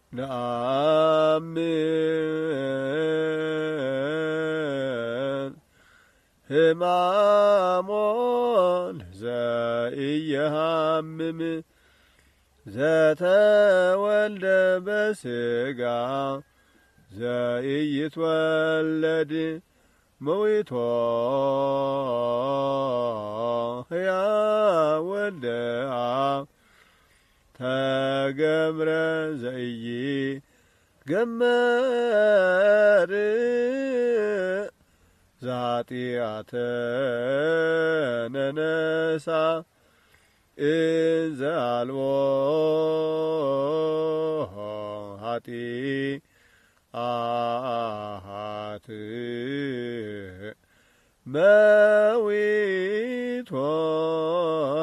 ነአምን ሕማሞን ዘኢየሃምም ዘተወልደ በሥጋ ዘኢይትወለድ መዊቶ ሕያው ወልደ አብ ተገብረ ዘኢይገመር ዘኃጢአተነ ነሣ እንዘ አልቦ ኃጢአት መዊቶ